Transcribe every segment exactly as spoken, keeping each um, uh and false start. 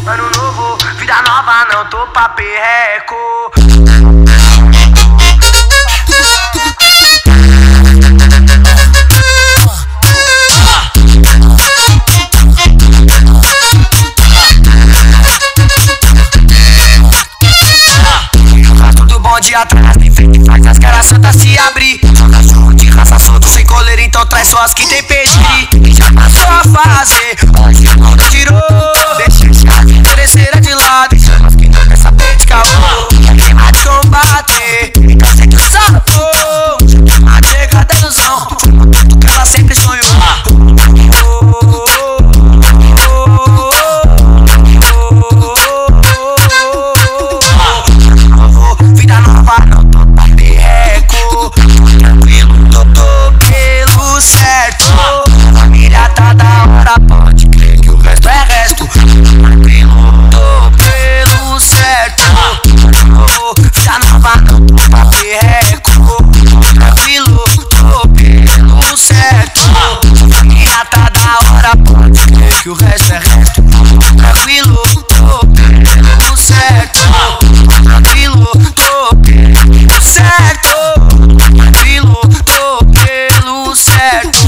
Ano novo, vida nova, não tô pra perreco. De atrás, tem frente e faz as caras santas se abrir. Cachorro de raça solto, sem coleira, então traz só as que tem pedigree. Quem já passou a fazer, hoje não tirou. Deixa esse chave, terceira de lado, deixando as que não quer saber de caô. Quer queimar de combater, então segue o sapo. Chama de degradadozão, tudo que ela sempre sonhou. Não tô pra perreco, tranquilo, tô, tô pelo certo. A família tá da hora, pode crer que o resto é resto. Tranquilo, tô pelo certo. Vida nova, não tô pra perreco, tranquilo, tô pelo certo. A família tá da hora, pode crer que o resto é resto. Tranquilo, tô pelo certo. Tranquilo, tô pelo certo. Tranquilo, tô pelo certo.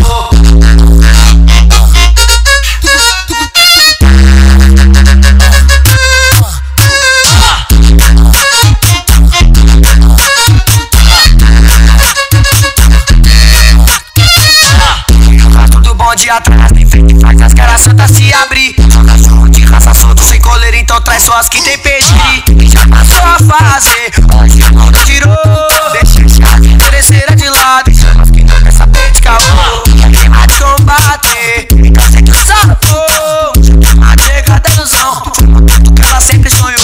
Tudo bom de atrás, tem frente e faz as caras santas se abrir. Cachorro de raça solto, sem coleira, então traz só as que tem pedigree. Quem já passou a fazer, hoje não tirou. Deixa esse chave, terceira de lado, deixando as que não quer saber de caô. Quer queimar de combater, então segue o sapo. Chama de degradadozão, tudo que ela sempre sonhou.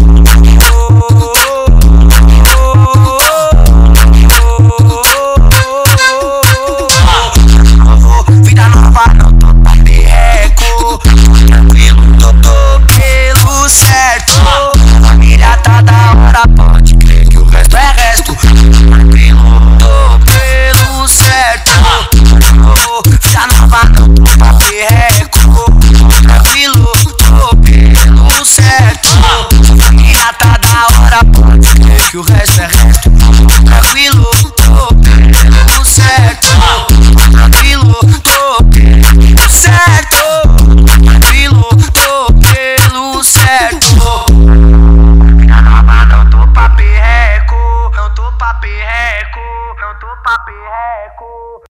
Vida nova, não tô pra perreco, tranquilo, tô, tô pelo certo. A família tá da hora, pode crer que o resto é resto. Tranquilo, tô pelo certo. Vida nova, não tô pra perreco.